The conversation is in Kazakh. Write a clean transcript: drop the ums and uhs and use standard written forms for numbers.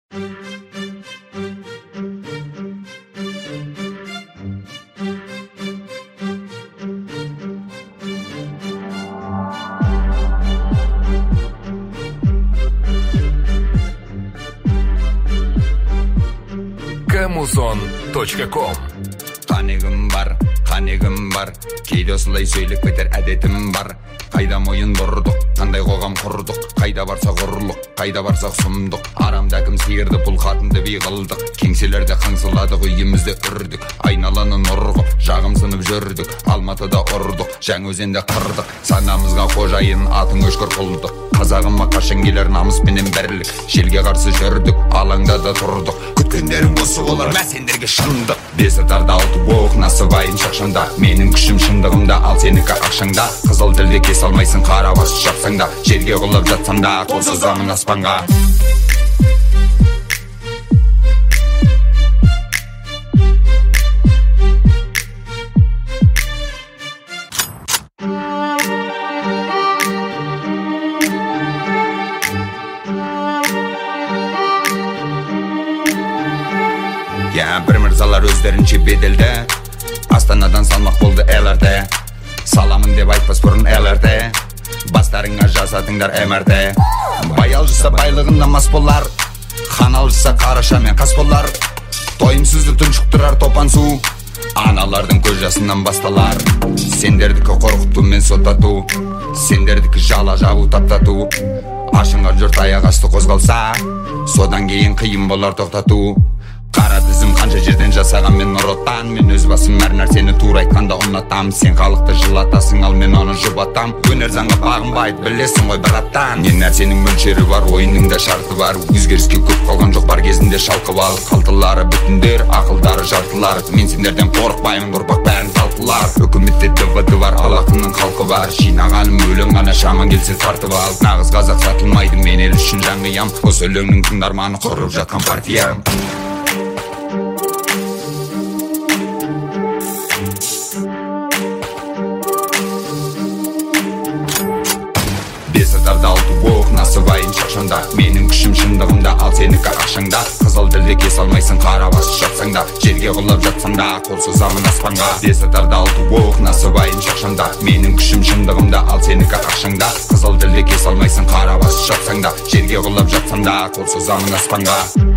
Камузон.ком. Қанегім бар, кейде осылай сөйлеп кетер әдетім бар. Қайда мойын бұрдық, қандай қоғам құрдық, қайда барсақ ұрлық, қайда барсақ сұмдық. Арамда кім сиырды, бұл қатынды би қылдық, кеңселерде қаңсыладық, үйімізде үрдік. Айналаны нұрғып, жағымсынып жүрдік, Алматыда ұрдық, Жаңаөзенде қырдық. Санамызға қожайын, атын өшкір құлдық. Қазағыма қашан келер намыспенен бірлік, желге қарсы жүрдік, алаңда да тұрдық. Күткендерім осы олар, мә сендерге шындық. Бес атарда алты боқ, насыбайын шақшанда. Менің күшім шындығымда, ал сенікі ақшаңда. Қызыл тілде кес алмайсың, қара бас шапсаңда. Жерге құлап жатсам да, қол созамын аспанға. Бір мырзалар өздерінше беделді, Астанадан салмақ болды ЛРТ. Саламын деп айтпас бұрын ЛРТ, бастарыңа жасатыңдар МРТ. Баялжыса байлығында мас болар, ханалжыса қараша мен қас болар. Тойымсызды тұншықтырар топан су, аналардың көз жасынан басталар. Сендердікі қорқыту мен сотату, сендердікі жала жабу таптату. Ашынға жұрт аяқ асты қозғалса, содан кейін қиын болар тоқтату. Қара тізім қанша жерден жасаған мен нұротан. Мен өз басым әр нәрсені тура айтқанда ұнатам. Сен халықты жылатасың, ал мен оны жұбатам. Өнер заңға бағынбайды, білесің ғой браттан. Не нәрсенің мөлшері бар, ойынның да шарты бар. Өзгеріске көп қалған жоқ, бар кезінде шалқып ал. Қалтылары бүтіндер, ақылдары жартылар. Мен сендерден қорықпаймын, ұрпақ бәрін талқылар. Үкіметте ДВД бар, алақының халқы бар. Жинағаным өлең ғана, шаман келсе тартып ал. Нағыз қазақ сатылмайды, мен ел үшін жан қиям. Осы өлеңнің тыңдарманы құрып жатқан партиям. Бесатарда алты боқ, насыбайын шақшанда. Менің күшім шындығымда, ал сенікі ақшаңда. Қызыл тілде кес алмайсың, қара бас шапсаңда. Жерге құлап жатсаңда, қол созамын аспанға. Бесатарда алты боқ, насыбайын шақшанда. Менің күшім шындығымда, ал сенікі ақшаңда. Қызыл тілде кес алмайсың, қара бас шапсаңда. Жерге құлап жатсаңда, қол созамын аспанға.